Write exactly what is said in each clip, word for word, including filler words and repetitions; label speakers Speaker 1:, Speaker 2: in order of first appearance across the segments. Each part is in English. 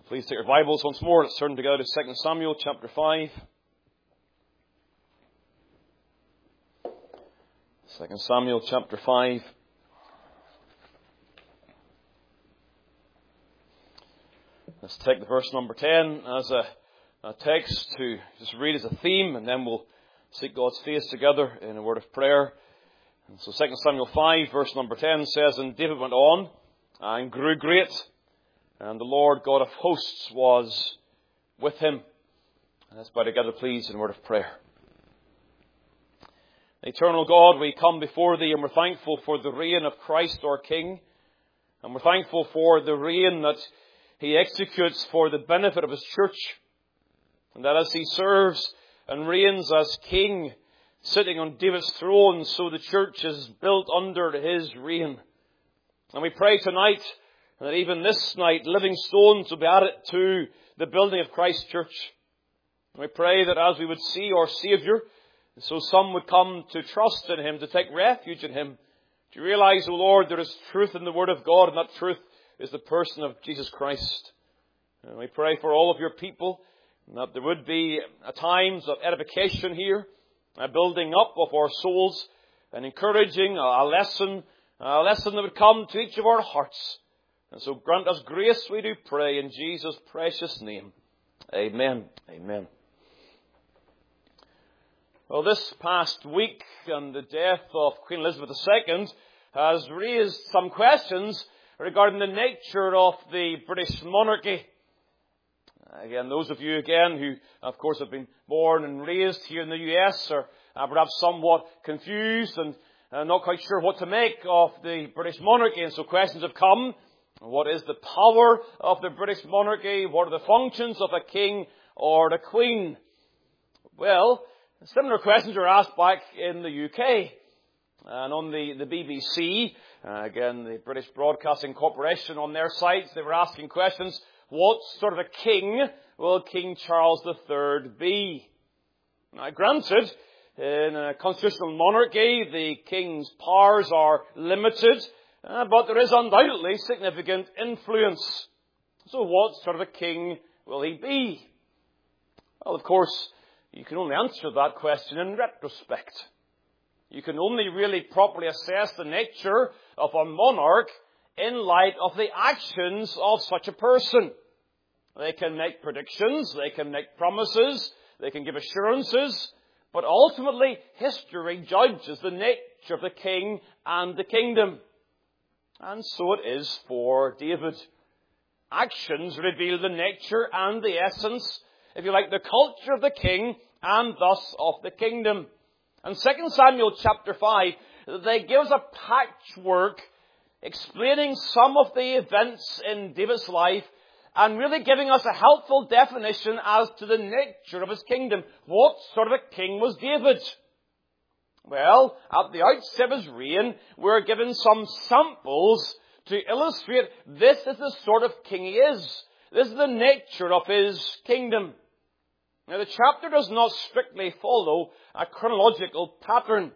Speaker 1: Please take your Bibles once more. Let's turn together to Second Samuel chapter five. Second Samuel chapter five. Let's take the verse number ten as a, a text to just read as a theme, and then we'll seek God's face together in a word of prayer. And so Second Samuel five, verse number ten says, "And David went on and grew great, and the Lord God of hosts was with him." And let's bow together, please, in a word of prayer. Eternal God, we come before Thee, and we're thankful for the reign of Christ our King. And we're thankful for the reign that He executes for the benefit of His church. And that as He serves and reigns as King, sitting on David's throne, so the church is built under His reign. And we pray tonight that even this night, living stones will be added to the building of Christ's church. And we pray that as we would see our Saviour, so some would come to trust in Him, to take refuge in Him, to realize, O Lord, there is truth in the Word of God, and that truth is the person of Jesus Christ. And we pray for all of your people, and that there would be times of edification here, a building up of our souls, an encouraging, a lesson, a lesson that would come to each of our hearts. And so grant us grace, we do pray, in Jesus' precious name. Amen. Amen. Well, this past week and the death of Queen Elizabeth the Second has raised some questions regarding the nature of the British monarchy. Again, those of you, again, who, of course, have been born and raised here in the U S are uh, perhaps somewhat confused and uh, not quite sure what to make of the British monarchy. And so questions have come. What is the power of the British monarchy? What are the functions of a king or the queen? Well, similar questions were asked back in the U K. And on the, the B B C, uh, again, the British Broadcasting Corporation, on their sites, they were asking questions. What sort of a king will King Charles the Third be? Now, granted, in a constitutional monarchy, the king's powers are limited, uh, but there is undoubtedly significant influence. So what sort of a king will he be? Well, of course, you can only answer that question in retrospect. You can only really properly assess the nature of a monarch in light of the actions of such a person. They can make predictions, they can make promises, they can give assurances, but ultimately history judges the nature of the king and the kingdom. And so it is for David. Actions reveal the nature and the essence, if you like, the culture of the king and thus of the kingdom. And Second Samuel chapter five, they give us a patchwork explaining some of the events in David's life and really giving us a helpful definition as to the nature of his kingdom. What sort of a king was David? Well, at the outset of his reign, we're given some samples to illustrate this is the sort of king he is. This is the nature of his kingdom. Now, the chapter does not strictly follow a chronological pattern.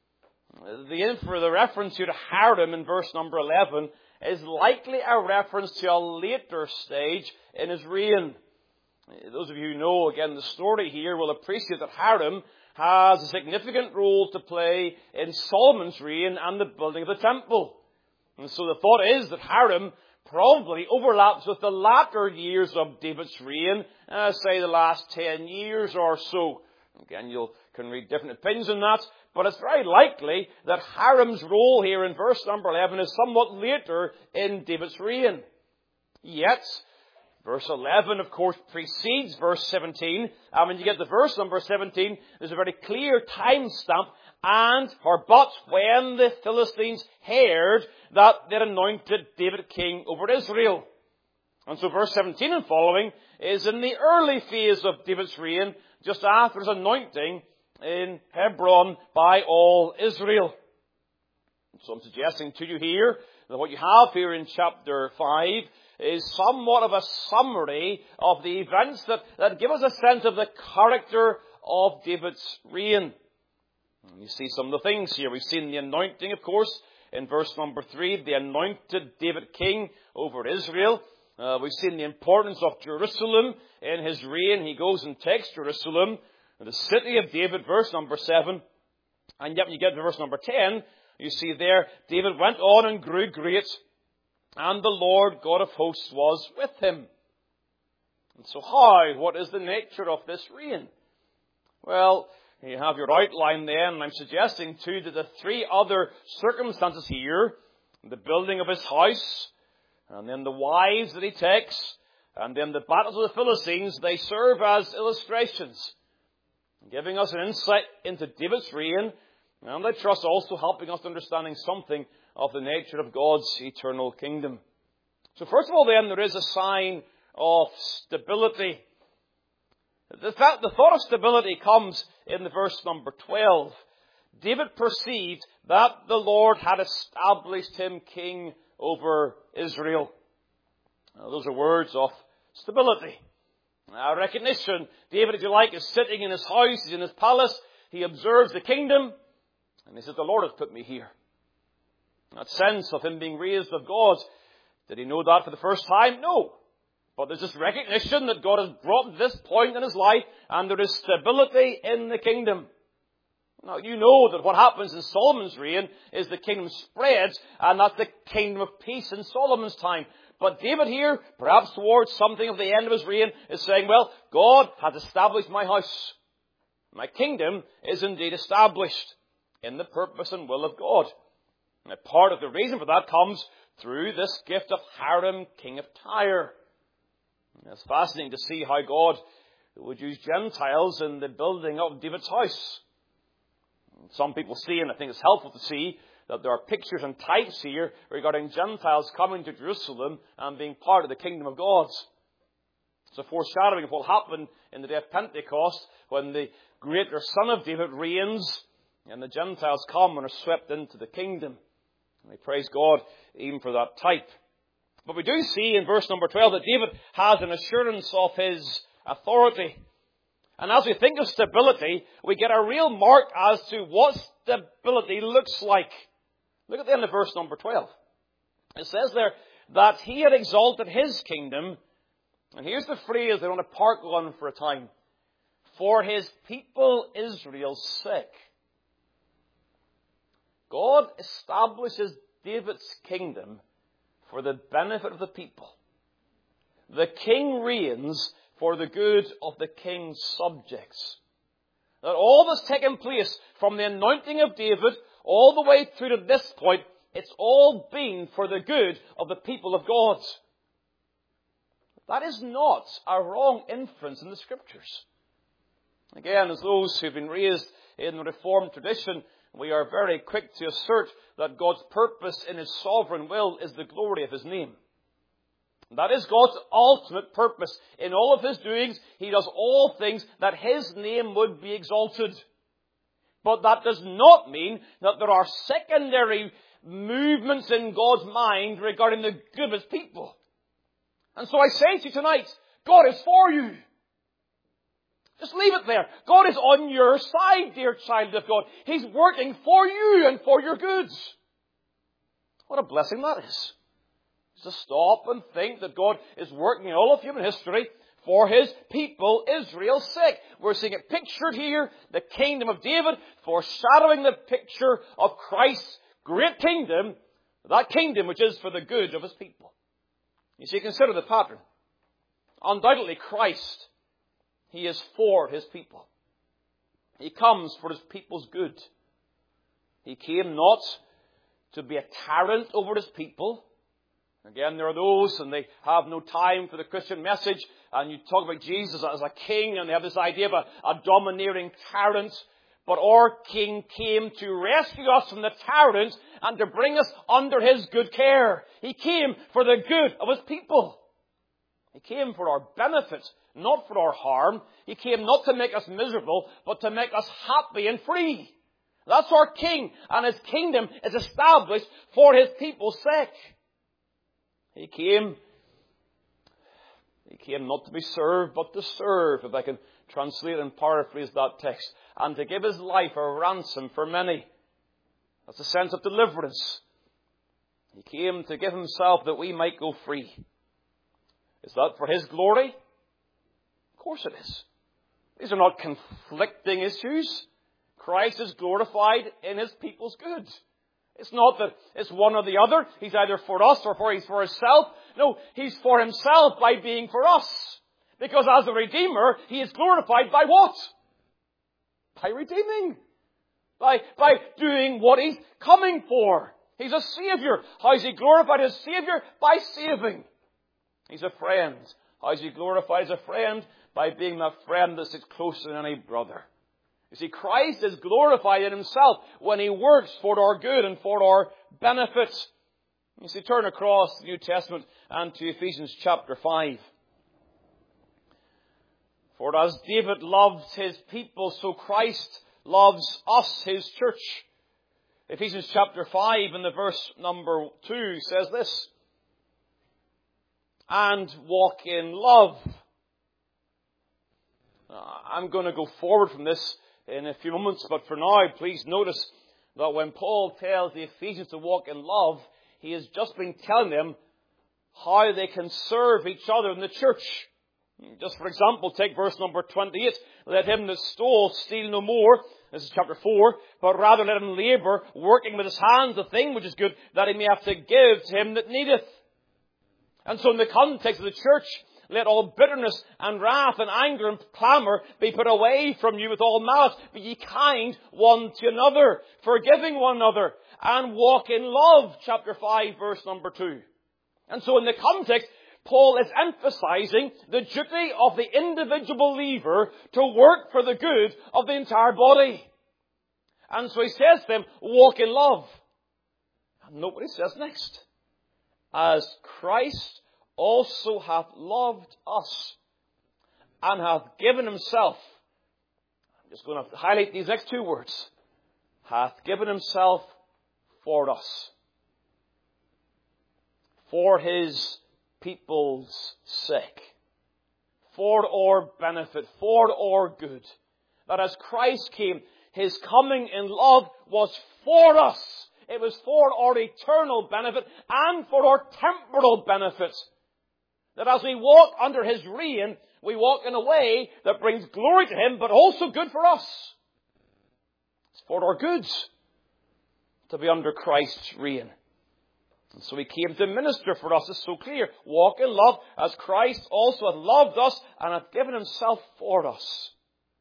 Speaker 1: The, for the reference here to Hiram in verse number eleven is likely a reference to a later stage in his reign. Those of you who know, again, the story here will appreciate that Hiram has a significant role to play in Solomon's reign and the building of the temple. And so the thought is that Hiram probably overlaps with the latter years of David's reign, uh, say the last ten years or so. Again, you can read different opinions on that, but it's very likely that Hiram's role here in verse number eleven is somewhat later in David's reign. Yet, verse eleven, of course, precedes verse seventeen, and when you get to verse number seventeen, there's a very clear time stamp, and, or but, when the Philistines heard that they'd anointed David king over Israel. And so verse seventeen and following is in the early phase of David's reign, just after his anointing in Hebron by all Israel. So I'm suggesting to you here that what you have here in chapter five is somewhat of a summary of the events that, that give us a sense of the character of David's reign. And you see some of the things here. We've seen the anointing, of course, in verse number three, the anointed David king over Israel. Uh, we've seen the importance of Jerusalem in his reign. He goes and takes Jerusalem, the city of David, verse number seven. And yet when you get to verse number ten, you see there, David went on and grew great, and the Lord God of hosts was with him. And so how? What is the nature of this reign? Well, you have your outline then, and I'm suggesting too that the three other circumstances here, the building of his house, and then the wives that he takes, and then the battles of the Philistines, they serve as illustrations, giving us an insight into David's reign, and I trust also helping us understanding something of the nature of God's eternal kingdom. So first of all then, there is a sign of stability. The, fact, the thought of stability comes in the verse number twelve. David perceived that the Lord had established him king over Israel. Now, those are words of stability. Now, recognition. David, if you like, is sitting in his house, he's in his palace, he observes the kingdom, and he says, the Lord has put me here. That sense of him being raised of God, did he know that for the first time? No. But there's this recognition that God has brought to this point in his life, and there is stability in the kingdom. Now, you know that what happens in Solomon's reign is the kingdom spreads, and that's the kingdom of peace in Solomon's time. But David here, perhaps towards something of the end of his reign, is saying, well, God has established my house. My kingdom is indeed established in the purpose and will of God. And part of the reason for that comes through this gift of Hiram, king of Tyre. It's fascinating to see how God would use Gentiles in the building of David's house. Some people see, and I think it's helpful to see, that there are pictures and types here regarding Gentiles coming to Jerusalem and being part of the kingdom of God. It's a foreshadowing of what happened in the day of Pentecost when the greater Son of David reigns and the Gentiles come and are swept into the kingdom. And we praise God even for that type. But we do see in verse number twelve that David has an assurance of his authority. And as we think of stability, we get a real mark as to what stability looks like. Look at the end of verse number twelve. It says there that he had exalted his kingdom, and here's the phrase I want to park on for a time, for his people Israel's sake. God establishes David's kingdom for the benefit of the people. The king reigns for the good of the king's subjects. That all that's taken place from the anointing of David all the way through to this point, it's all been for the good of the people of God. That is not a wrong inference in the Scriptures. Again, as those who've been raised in the Reformed tradition, we are very quick to assert that God's purpose in His sovereign will is the glory of His name. That is God's ultimate purpose. In all of His doings, He does all things that His name would be exalted. But that does not mean that there are secondary movements in God's mind regarding the good of His people. And so I say to you tonight, God is for you. Just leave it there. God is on your side, dear child of God. He's working for you and for your goods. What a blessing that is. To stop and think that God is working in all of human history for His people, Israel's sake. We're seeing it pictured here, the kingdom of David, foreshadowing the picture of Christ's great kingdom, that kingdom which is for the good of His people. You see, consider the pattern. Undoubtedly, Christ, He is for His people. He comes for His people's good. He came not to be a tyrant over His people. Again, there are those, and they have no time for the Christian message, and you talk about Jesus as a king, and they have this idea of a, a domineering tyrant. But our King came to rescue us from the tyrant and to bring us under His good care. He came for the good of His people. He came for our benefit, not for our harm. He came not to make us miserable, but to make us happy and free. That's our King, and His kingdom is established for His people's sake. He came, He came not to be served, but to serve, if I can translate and paraphrase that text, and to give His life a ransom for many. That's a sense of deliverance. He came to give Himself that we might go free. Is that for His glory? Of course it is. These are not conflicting issues. Christ is glorified in His people's good. It's not that it's one or the other. He's either for us or for He's for Himself. No, He's for Himself by being for us. Because as a Redeemer, He is glorified by what? By redeeming. By, by doing what He's coming for. He's a Savior. How is He glorified as Savior? By saving. He's a friend. How is He glorified as a friend? By being that friend that sits closer than any brother. You see, Christ is glorified in Himself when He works for our good and for our benefit. You see, turn across the New Testament and to Ephesians chapter five. For as David loved his people, so Christ loves us, His church. Ephesians chapter five and the verse number two says this. And walk in love. I'm going to go forward from this in a few moments, but for now, please notice that when Paul tells the Ephesians to walk in love, he has just been telling them how they can serve each other in the church. Just for example, take verse number twenty-eight. Let him that stole steal no more. This is chapter four. But rather let him labour, working with his hands the thing which is good, that he may have to give to him that needeth. And so in the context of the church, let all bitterness and wrath and anger and clamour be put away from you with all malice. Be ye kind one to another, forgiving one another, and walk in love. Chapter five, verse number two. And so in the context, Paul is emphasizing the duty of the individual believer to work for the good of the entire body. And so he says to them, walk in love. And note what he says next. As Christ also hath loved us, and hath given Himself. I'm just going to highlight these next two words. Hath given Himself for us. For His people's sake. For our benefit. For our good. That as Christ came, His coming in love was for us. It was for our eternal benefit and for our temporal benefit. That as we walk under His reign, we walk in a way that brings glory to Him, but also good for us. It's for our goods to be under Christ's reign. And so He came to minister for us. It's so clear. Walk in love as Christ also hath loved us and hath given Himself for us.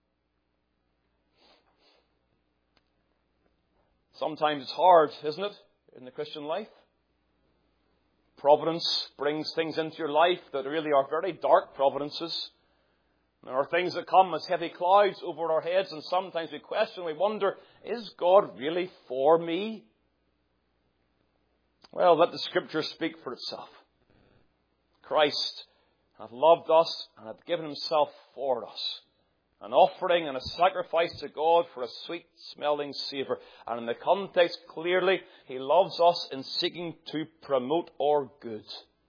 Speaker 1: Sometimes it's hard, isn't it, in the Christian life? Providence brings things into your life that really are very dark providences. There are things that come as heavy clouds over our heads, and sometimes we question, we wonder, is God really for me? Well, let the Scripture speak for itself. Christ hath loved us and hath given Himself for us. An offering and a sacrifice to God for a sweet-smelling savour. And in the context, clearly, He loves us in seeking to promote our good.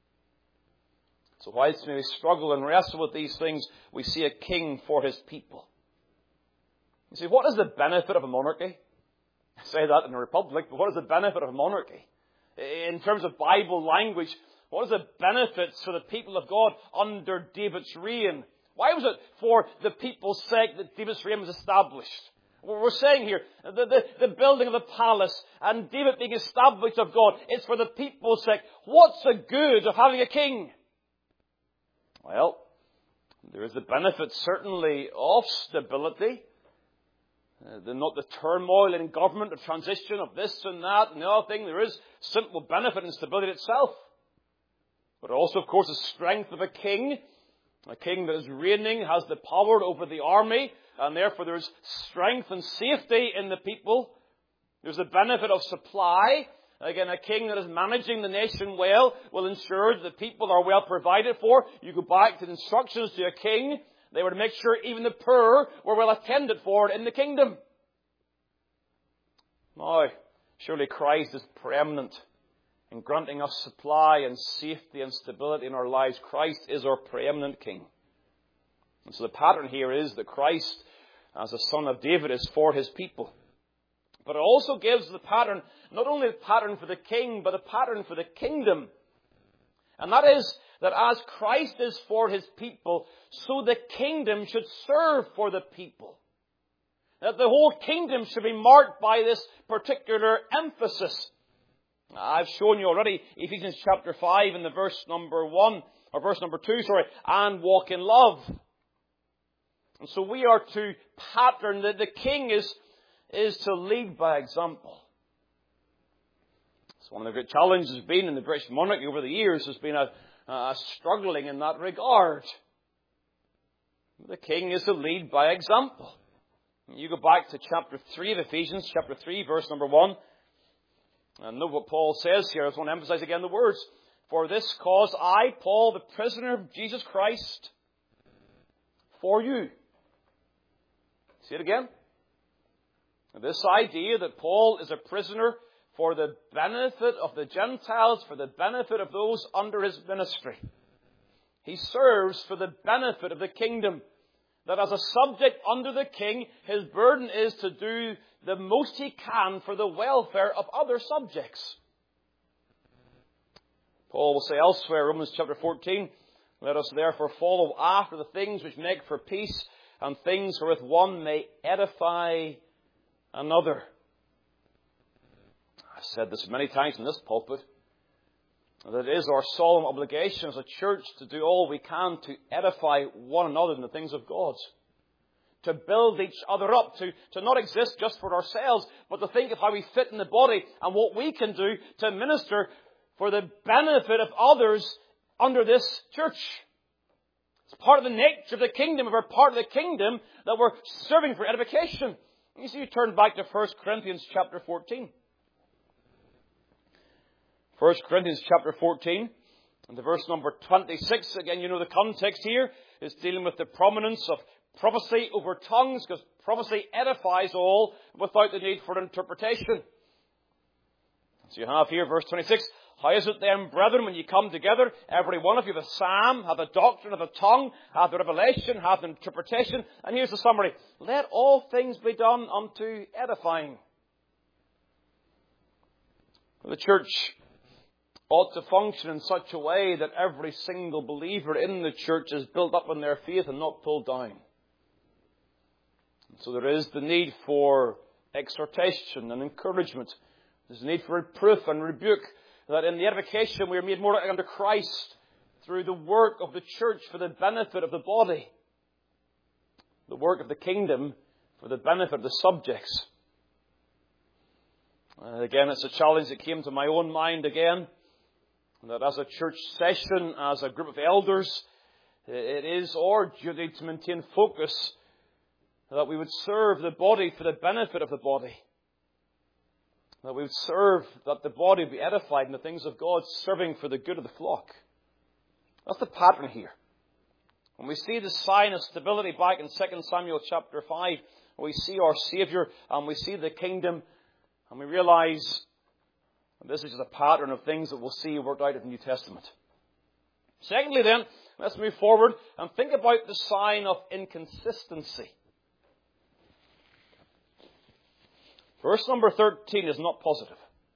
Speaker 1: So whilst we struggle and wrestle with these things, we see a king for His people. You see, what is the benefit of a monarchy? I say that in a republic, but what is the benefit of a monarchy? In terms of Bible language, what is the benefits for the people of God under David's reign? Why was it for the people's sake that David's reign was established? What we're saying here, the, the, the building of the palace and David being established of God, it's for the people's sake. What's the good of having a king? Well, there is the benefit certainly of stability. Uh, the, not the turmoil in government, the transition of this and that and the other thing. There is simple benefit in stability itself. But also, of course, the strength of a king. A king that is reigning has the power over the army, and therefore there is strength and safety in the people. There's the benefit of supply. Again, a king that is managing the nation well will ensure that the people are well provided for. You go back to the instructions to a king. They were to make sure even the poor were well attended for in the kingdom. Now, surely Christ is preeminent in granting us supply and safety and stability in our lives. Christ is our preeminent King. And so the pattern here is that Christ, as a son of David, is for His people. But it also gives the pattern, not only the pattern for the king, but a pattern for the kingdom. And that is that as Christ is for his people, so the kingdom should serve for the people. That the whole kingdom should be marked by this particular emphasis. I've shown you already Ephesians chapter five in the verse number one, or verse number two, sorry, and walk in love. And so we are to pattern that the king is, is to lead by example. It's one of the great challenges has been in the British monarchy over the years, has been a, a struggling in that regard. The king is to lead by example. You go back to chapter three of Ephesians, chapter three, verse number one. And note what Paul says here. I just want to emphasize again the words. For this cause I, Paul, the prisoner of Jesus Christ, for you. See it again? This idea that Paul is a prisoner for the benefit of the Gentiles, for the benefit of those under his ministry. He serves for the benefit of the kingdom. That as a subject under the king, his burden is to do the most he can for the welfare of other subjects. Paul will say elsewhere, Romans chapter fourteen, let us therefore follow after the things which make for peace, and things wherewith one may edify another. I've said this many times in this pulpit, that it is our solemn obligation as a church to do all we can to edify one another in the things of God. To build each other up, to, to not exist just for ourselves, but to think of how we fit in the body and what we can do to minister for the benefit of others under this church. It's part of the nature of the kingdom, of our part of the kingdom, that we're serving for edification. You see, you turn back to First Corinthians chapter fourteen. First Corinthians chapter fourteen, and the verse number twenty-six. Again, you know the context here is dealing with the prominence of prophecy over tongues, because prophecy edifies all without the need for interpretation. So you have here verse twenty-six. How is it then, brethren, when you come together, every one of you hath a psalm, hath a doctrine, hath a tongue, hath a revelation, hath an interpretation? And here's the summary. Let all things be done unto edifying. The church ought to function in such a way that every single believer in the church is built up in their faith and not pulled down. So there is the need for exhortation and encouragement. There's a need for reproof and rebuke, that in the edification we are made more like unto Christ through the work of the church for the benefit of the body. The work of the kingdom for the benefit of the subjects. And again, it's a challenge that came to my own mind again, that as a church session, as a group of elders, it is our duty to maintain focus, that we would serve the body for the benefit of the body. That we would serve, that the body be edified in the things of God, serving for the good of the flock. That's the pattern here. When we see the sign of stability back in Second Samuel chapter five, we see our Saviour and we see the kingdom, and we realize this is just a pattern of things that we'll see worked out in the New Testament. Secondly then, let's move forward and think about the sign of inconsistency. Verse number thirteen is not positive.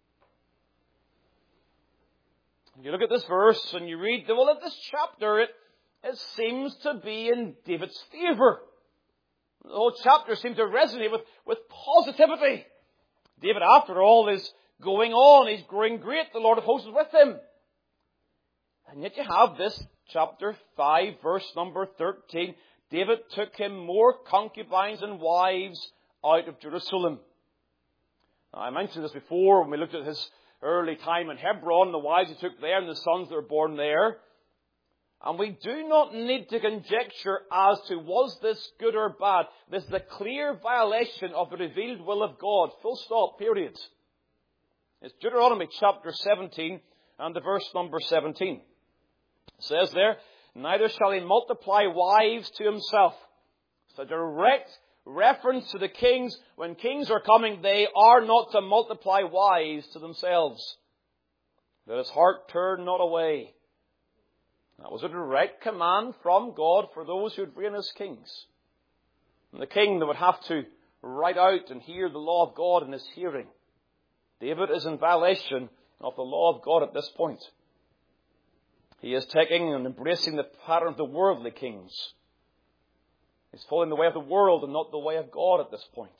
Speaker 1: You look at this verse and you read, well, in this chapter, it, it seems to be in David's favour. The whole chapter seems to resonate with, with positivity. David, after all, is going on. He's growing great. The Lord of hosts is with him. And yet you have this chapter five, verse number thirteen. David took him more concubines and wives out of Jerusalem. I mentioned this before when we looked at his early time in Hebron, the wives he took there and the sons that were born there. And we do not need to conjecture as to was this good or bad. This is a clear violation of the revealed will of God. Full stop, period. It's Deuteronomy chapter seventeen and the verse number seventeen. It says there, neither shall he multiply wives to himself. It's a direct reference to the kings. When kings are coming, they are not to multiply wives to themselves. That his heart turn not away. That was a direct command from God for those who would reign as kings. And the king that would have to write out and hear the law of God in his hearing. David is in violation of the law of God at this point. He is taking and embracing the pattern of the worldly kings. He's following the way of the world and not the way of God at this point.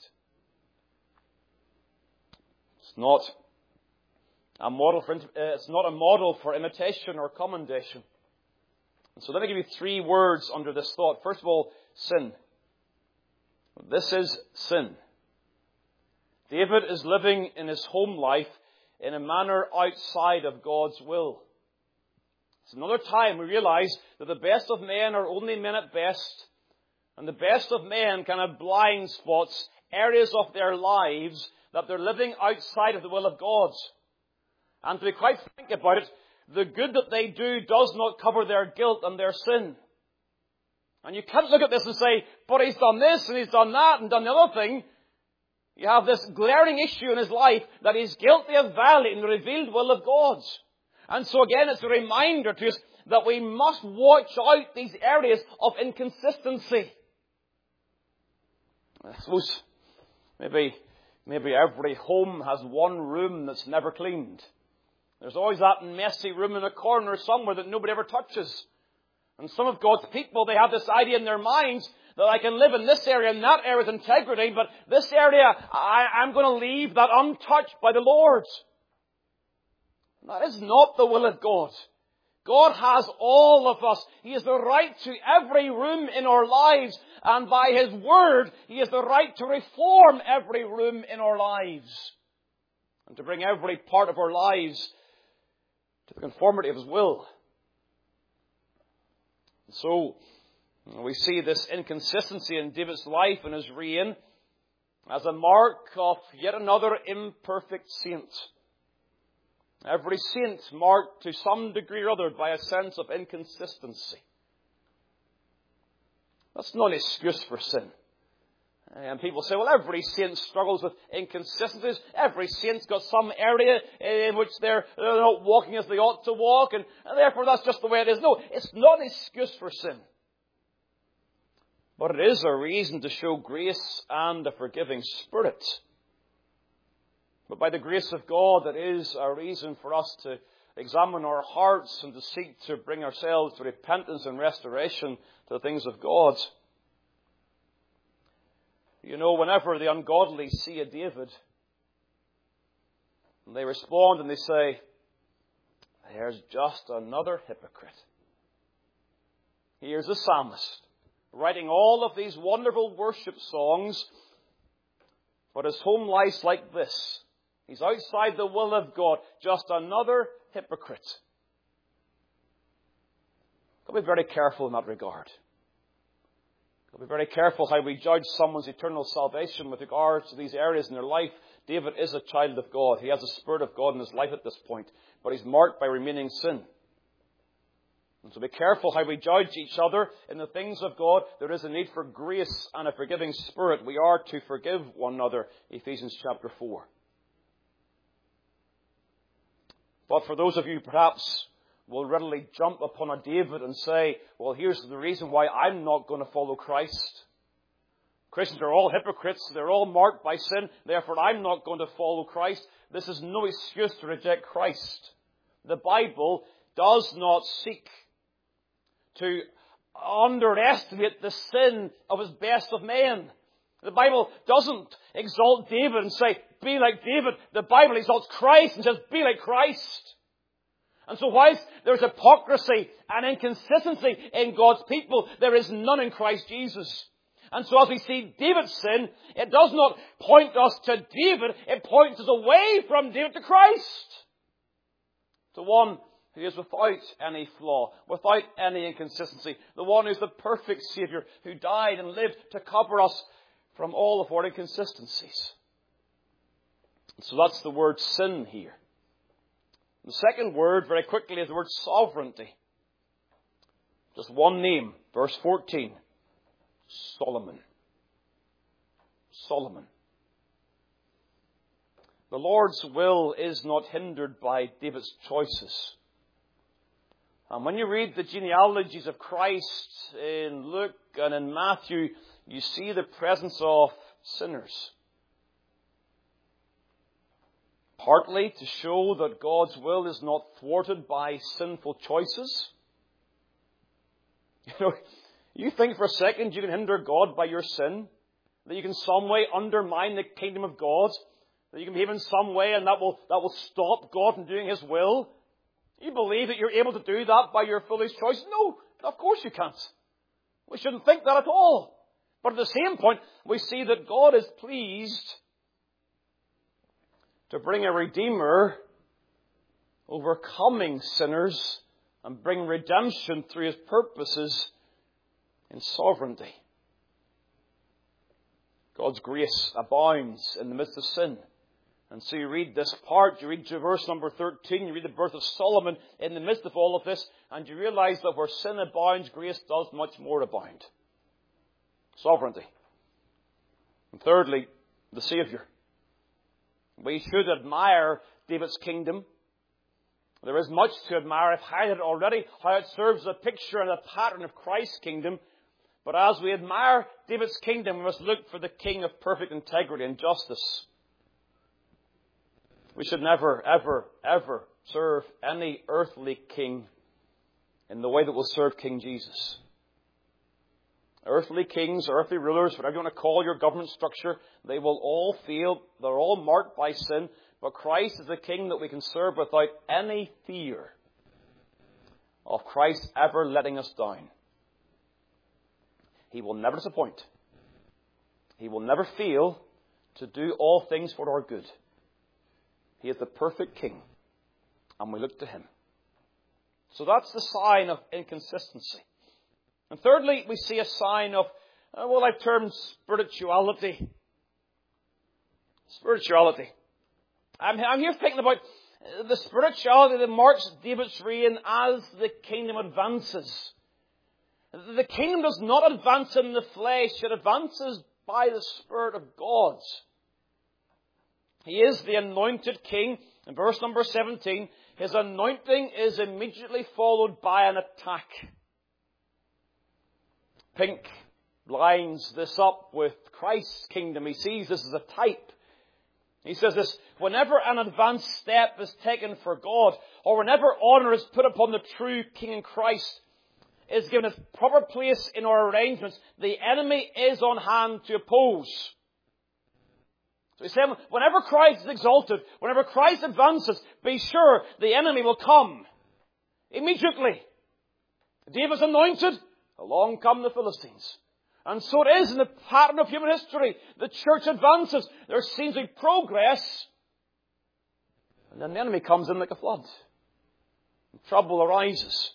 Speaker 1: It's not a model for, it's not a model for imitation or commendation. And so let me give you three words under this thought. First of all, sin. This is sin. David is living in his home life in a manner outside of God's will. It's another time we realize that the best of men are only men at best, and the best of men can have blind spots, areas of their lives that they're living outside of the will of God. And to be quite frank about it, the good that they do does not cover their guilt and their sin. And you can't look at this and say, but he's done this and he's done that and done the other thing. You have this glaring issue in his life that he's guilty of violating the revealed will of God. And so again, it's a reminder to us that we must watch out these areas of inconsistency. I suppose maybe, maybe every home has one room that's never cleaned. There's always that messy room in a corner somewhere that nobody ever touches. And some of God's people, they have this idea in their minds that I can live in this area and that area with integrity, but this area, I, I'm going to leave that untouched by the Lord. That is not the will of God. God has all of us. He has the right to every room in our lives. And by His Word, He has the right to reform every room in our lives. And to bring every part of our lives to the conformity of His will. And so, we see this inconsistency in David's life and his reign as a mark of yet another imperfect saint. Every saint marked to some degree or other by a sense of inconsistency. That's not an excuse for sin. And people say, well, every saint struggles with inconsistencies. Every saint's got some area in which they're, they're not walking as they ought to walk, and, and therefore that's just the way it is. No, it's not an excuse for sin. But it is a reason to show grace and a forgiving spirit. But by the grace of God, it is a reason for us to examine our hearts and to seek to bring ourselves to repentance and restoration to the things of God. You know, whenever the ungodly see a David, they respond and they say, there's just another hypocrite. Here's a psalmist, writing all of these wonderful worship songs, but his home life's like this. He's outside the will of God. Just another hypocrite. Got to be very careful in that regard. Got to be very careful how we judge someone's eternal salvation with regard to these areas in their life. David is a child of God. He has the Spirit of God in his life at this point, but he's marked by remaining sin. And so be careful how we judge each other in the things of God. There is a need for grace and a forgiving spirit. We are to forgive one another, Ephesians chapter four. But for those of you perhaps will readily jump upon a David and say, well, here's the reason why I'm not going to follow Christ. Christians are all hypocrites. They're all marked by sin. Therefore, I'm not going to follow Christ. This is no excuse to reject Christ. The Bible does not seek to underestimate the sin of his best of men. The Bible doesn't exalt David and say, be like David. The Bible exalts Christ and says, be like Christ. And so whilst there's hypocrisy and inconsistency in God's people, there is none in Christ Jesus. And so as we see David's sin, it does not point us to David, it points us away from David to Christ. To one who is without any flaw, without any inconsistency. The one who is the perfect Saviour, who died and lived to cover us from all of our inconsistencies. So that's the word sin here. The second word, very quickly, is the word sovereignty. Just one name, verse fourteen. Solomon. Solomon. The Lord's will is not hindered by David's choices. And when you read the genealogies of Christ in Luke and in Matthew, you see the presence of sinners. Partly to show that God's will is not thwarted by sinful choices. You know, you think for a second you can hinder God by your sin? That you can some way undermine the kingdom of God? That you can behave in some way and that will, that will stop God from doing His will? You believe that you're able to do that by your foolish choice? No, of course you can't. We shouldn't think that at all. But at the same point, we see that God is pleased to bring a Redeemer, overcoming sinners, and bring redemption through His purposes in sovereignty. God's grace abounds in the midst of sin. And so you read this part, you read verse number thirteen, you read the birth of Solomon in the midst of all of this, and you realize that where sin abounds, grace does much more abound. Sovereignty. And thirdly, the Saviour. We should admire David's kingdom. There is much to admire. I've highlighted already how it serves as a picture and a pattern of Christ's kingdom. But as we admire David's kingdom, we must look for the King of perfect integrity and justice. We should never, ever, ever serve any earthly king in the way that will serve King Jesus. Earthly kings, earthly rulers, whatever you want to call your government structure, they will all fail. They're all marked by sin. But Christ is a king that we can serve without any fear of Christ ever letting us down. He will never disappoint. He will never fail to do all things for our good. He is the perfect king, and we look to Him. So that's the sign of inconsistency. And thirdly, we see a sign of uh, what I've termed spirituality. Spirituality. I'm, I'm here thinking about the spirituality that marks David's reign as the kingdom advances. The kingdom does not advance in the flesh, it advances by the Spirit of God. He is the anointed king. In verse number seventeen, his anointing is immediately followed by an attack. Pink lines this up with Christ's kingdom. He sees this as a type. He says this, whenever an advanced step is taken for God, or whenever honour is put upon the true King in Christ, is given its proper place in our arrangements, the enemy is on hand to oppose. So he's saying, whenever Christ is exalted, whenever Christ advances, be sure the enemy will come. Immediately. David's anointed, along come the Philistines. And so it is in the pattern of human history. The church advances. There seems to be progress. And then the enemy comes in like a flood. And trouble arises.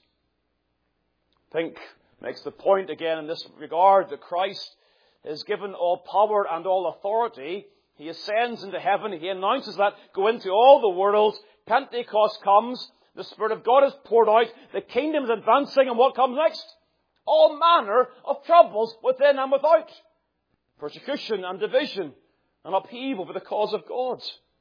Speaker 1: Pink makes the point again in this regard that Christ is given all power and all authority. He ascends into heaven. He announces that. Go into all the world. Pentecost comes. The Spirit of God is poured out. The kingdom is advancing. And what comes next? All manner of troubles within and without. Persecution and division and upheaval for the cause of God.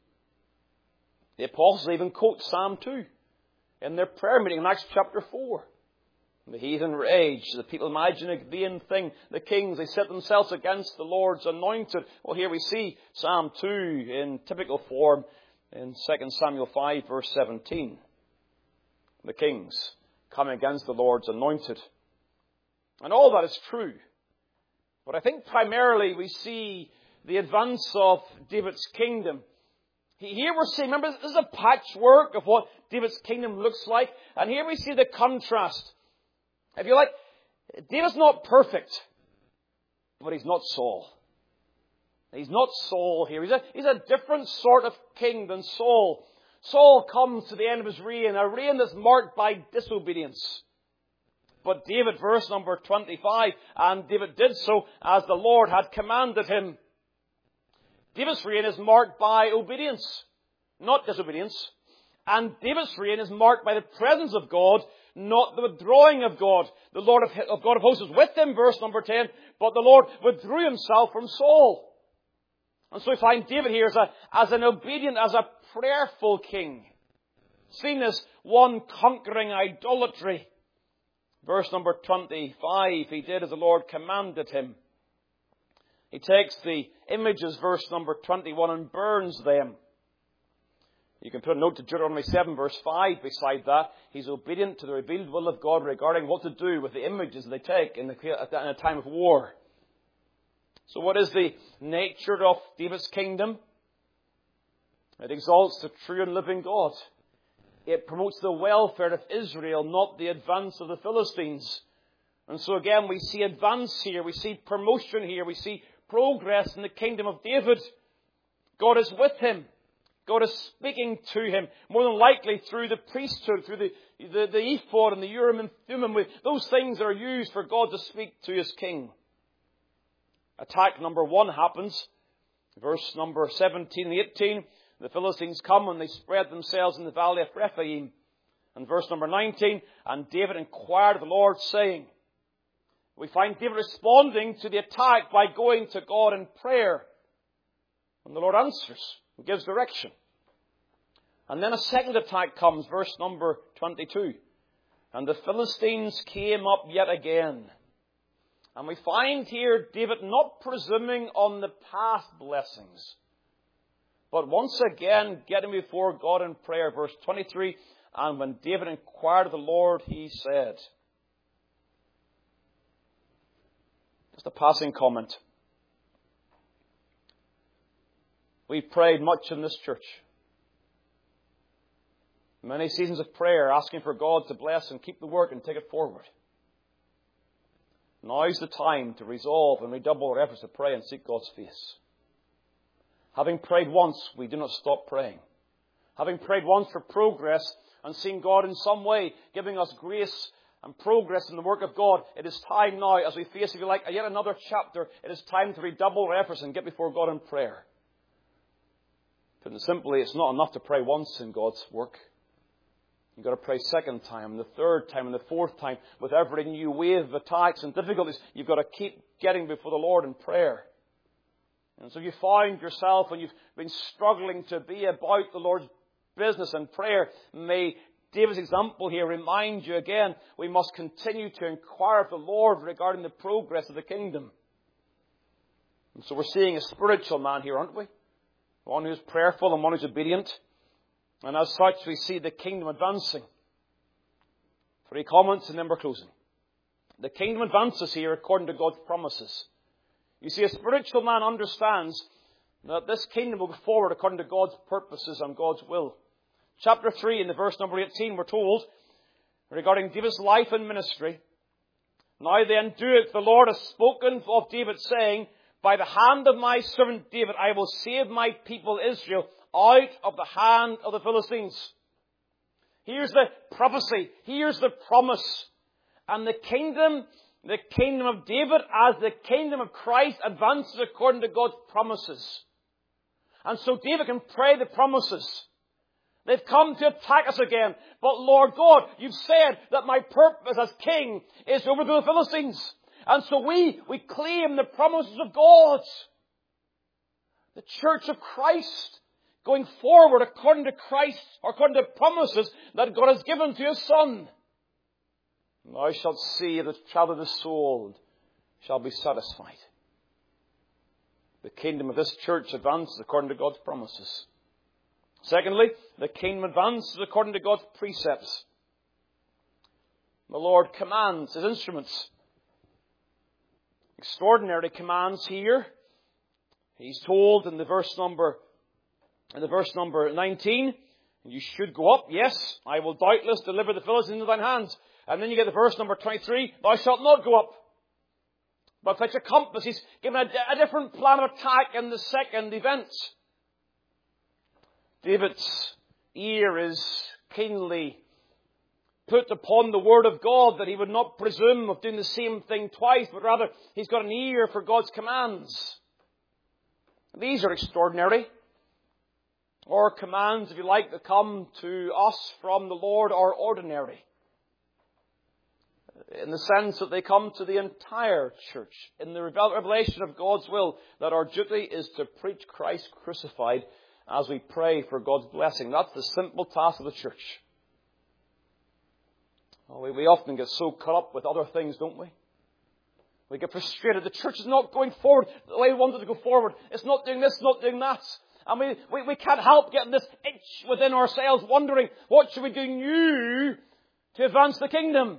Speaker 1: The apostles even quote Psalm two in their prayer meeting in Acts chapter four. The heathen rage, the people imagine a vain thing. The kings, they set themselves against the Lord's anointed. Well, here we see Psalm two in typical form in Second Samuel five verse seventeen. The kings come against the Lord's anointed. And all that is true. But I think primarily we see the advance of David's kingdom. Here we're seeing, remember, this is a patchwork of what David's kingdom looks like. And here we see the contrast. If you like, David's not perfect, but he's not Saul. He's not Saul here. He's a, he's a different sort of king than Saul. Saul comes to the end of his reign, a reign that's marked by disobedience. But David, verse number twenty-five, and David did so as the Lord had commanded him. David's reign is marked by obedience, not disobedience. And David's reign is marked by the presence of God, not the withdrawing of God. The Lord of, of God of hosts was with him, verse number ten, but the Lord withdrew himself from Saul. And so we find David here as, a, as an obedient, as a prayerful king, seen as one conquering idolatry. Verse number twenty-five, he did as the Lord commanded him. He takes the images, verse number twenty-one, and burns them. You can put a note to Deuteronomy seven verse five beside that. He's obedient to the revealed will of God regarding what to do with the images they take in, the, in a time of war. So what is the nature of David's kingdom? It exalts the true and living God. It promotes the welfare of Israel, not the advance of the Philistines. And so again, we see advance here. We see promotion here. We see progress in the kingdom of David. God is with him. God is speaking to him, more than likely through the priesthood, through the, the, the ephod and the Urim and Thummim. Those things are used for God to speak to his king. Attack number one happens. Verse number seventeen and eighteen. The Philistines come and they spread themselves in the valley of Rephaim. And verse number nineteen. And David inquired of the Lord, saying. We find David responding to the attack by going to God in prayer. And the Lord answers and gives direction. And then a second attack comes, verse number twenty-two. And the Philistines came up yet again. And we find here David not presuming on the past blessings, but once again getting before God in prayer. Verse twenty-three, and when David inquired of the Lord, he said. Just a passing comment. We've prayed much in this church. Many seasons of prayer, asking for God to bless and keep the work and take it forward. Now's the time to resolve and redouble our efforts to pray and seek God's face. Having prayed once, we do not stop praying. Having prayed once for progress and seen God in some way giving us grace and progress in the work of God, it is time now, as we face, if you like, yet another chapter, it is time to redouble our efforts and get before God in prayer. Put it simply, it's not enough to pray once in God's work. You've got to pray second time, the third time, and the fourth time. With every new wave of attacks and difficulties, you've got to keep getting before the Lord in prayer. And so if you find yourself and you've been struggling to be about the Lord's business and prayer, may David's example here remind you again, we must continue to inquire of the Lord regarding the progress of the kingdom. And so we're seeing a spiritual man here, aren't we? One who's prayerful and one who's obedient. And as such, we see the kingdom advancing. Three comments and then we're closing. The kingdom advances here according to God's promises. You see, a spiritual man understands that this kingdom will go forward according to God's purposes and God's will. Chapter three, in the verse number eighteen, we're told, regarding David's life and ministry, now then doeth the Lord has spoken of David, saying, by the hand of my servant David, I will save my people Israel out of the hand of the Philistines. Here's the prophecy. Here's the promise. And the kingdom, the kingdom of David, as the kingdom of Christ, advances according to God's promises. And so David can pray the promises. They've come to attack us again. But Lord God, you've said that my purpose as king is to overthrow the Philistines. And so we, we claim the promises of God. The church of Christ, going forward according to Christ, or according to promises that God has given to his Son. Thou shalt see the child of the soul and shall be satisfied. The kingdom of this church advances according to God's promises. Secondly, the kingdom advances according to God's precepts. The Lord commands his instruments. Extraordinary commands here. He's told in the verse number In the verse number nineteen, you should go up. Yes, I will doubtless deliver the Philistines into thine hands. And then you get the verse number twenty-three, thou shalt not go up. But fetch a compass. He's given a, a different plan of attack in the second event. David's ear is keenly put upon the word of God, that he would not presume of doing the same thing twice, but rather he's got an ear for God's commands. These are extraordinary. Or commands, if you like, that come to us from the Lord are ordinary. In the sense that they come to the entire church. In the revelation of God's will, that our duty is to preach Christ crucified as we pray for God's blessing. That's the simple task of the church. Oh, we, we often get so caught up with other things, don't we? We get frustrated. The church is not going forward the way we wanted to go forward. It's not doing this, not doing that. And we, we, we can't help getting this itch within ourselves, wondering, what should we do new to advance the kingdom?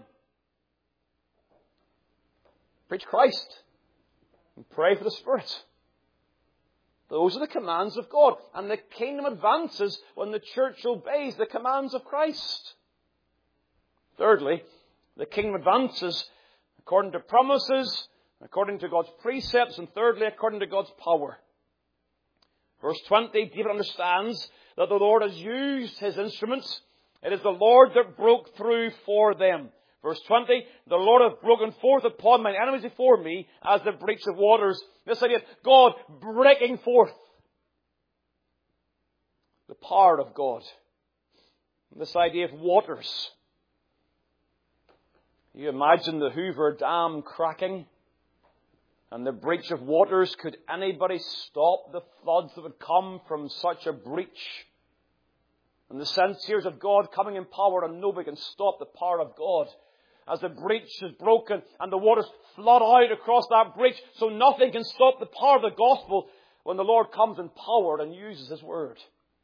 Speaker 1: Preach Christ. And pray for the Spirit. Those are the commands of God. And the kingdom advances when the church obeys the commands of Christ. Thirdly, the kingdom advances according to promises, according to God's precepts, and thirdly, according to God's power. Verse twenty, David understands that the Lord has used his instruments. It is the Lord that broke through for them. Verse twenty, the Lord hath broken forth upon mine enemies before me as the breach of waters. This idea of God breaking forth. The power of God. This idea of waters. You imagine the Hoover Dam cracking and the breach of waters. Could anybody stop the floods that would come from such a breach? And the censers of God coming in power, and nobody can stop the power of God. As the breach is broken and the waters flood out across that breach, so nothing can stop the power of the gospel when the Lord comes in power and uses His word.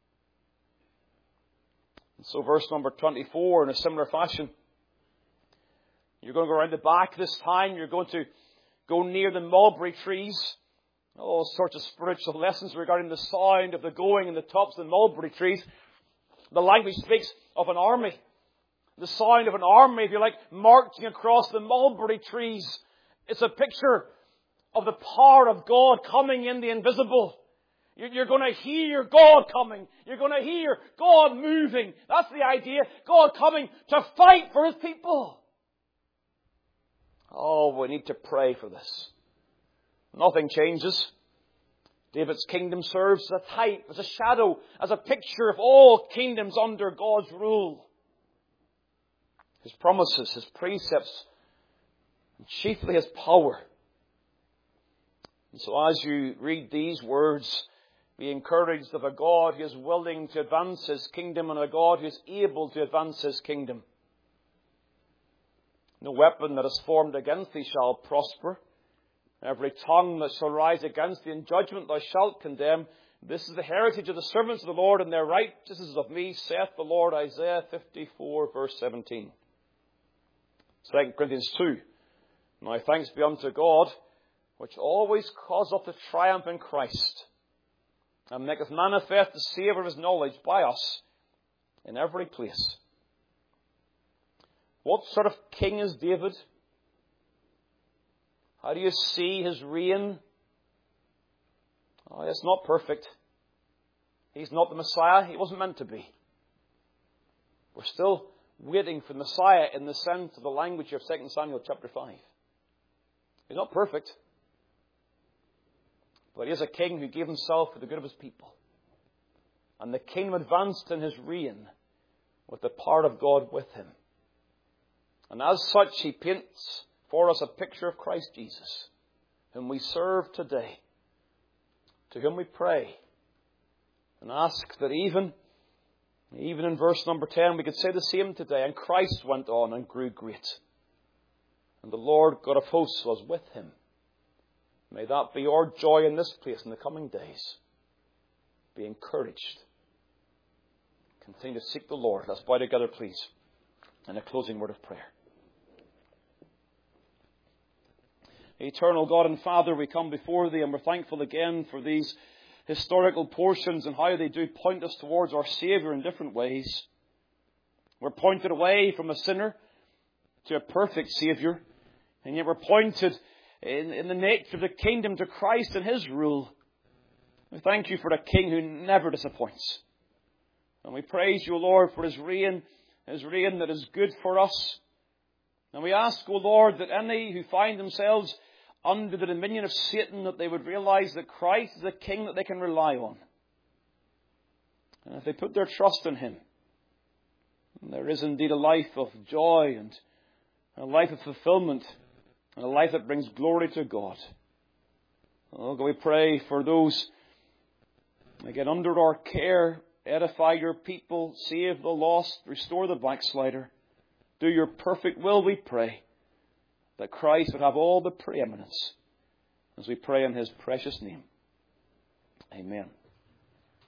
Speaker 1: And so verse number twenty-four, in a similar fashion, you're going to go around the back this time. You're going to go near the mulberry trees. All sorts of spiritual lessons regarding the sound of the going in the tops of the mulberry trees. The language speaks of an army. The sound of an army, if you like, marching across the mulberry trees. It's a picture of the power of God coming in the invisible. You're going to hear God coming. You're going to hear God moving. That's the idea. God coming to fight for His people. Oh, we need to pray for this. Nothing changes. David's kingdom serves as a type, as a shadow, as a picture of all kingdoms under God's rule. His promises, His precepts, and chiefly His power. And so as you read these words, be encouraged of a God who is willing to advance His kingdom and a God who is able to advance His kingdom. No weapon that is formed against thee shall prosper. Every tongue that shall rise against thee in judgment thou shalt condemn. This is the heritage of the servants of the Lord, and their righteousness is of me, saith the Lord. Isaiah fifty-four, verse seventeen. Second Corinthians two. Now thanks be unto God, which always causeth to triumph in Christ, and maketh manifest the savour of His knowledge by us in every place. What sort of king is David? How do you see his reign? Oh, it's not perfect. He's not the Messiah. He wasn't meant to be. We're still waiting for the Messiah in the sense of the language of Second Samuel chapter five. He's not perfect. But he is a king who gave himself for the good of his people. And the kingdom advanced in his reign with the power of God with him. And as such, he paints for us a picture of Christ Jesus, whom we serve today, to whom we pray, and ask that even, even in verse number ten, we could say the same today. And Christ went on and grew great, and the Lord God of hosts was with him. May that be our joy in this place in the coming days. Be encouraged. Continue to seek the Lord. Let's bow together, please, in a closing word of prayer. Eternal God and Father, we come before Thee and we're thankful again for these historical portions and how they do point us towards our Saviour in different ways. We're pointed away from a sinner to a perfect Saviour, and yet we're pointed in, in the nature of the kingdom to Christ and His rule. We thank You for a King who never disappoints. And we praise You, Lord, for His reign, His reign that is good for us. And we ask, O Lord, that any who find themselves under the dominion of Satan, that they would realize that Christ is a King that they can rely on. And if they put their trust in Him, there is indeed a life of joy and a life of fulfillment and a life that brings glory to God. Oh, God, we pray for those that get under our care. Edify Your people, save the lost, restore the backslider. Do Your perfect will, we pray, that Christ would have all the preeminence, as we pray in His precious name. Amen.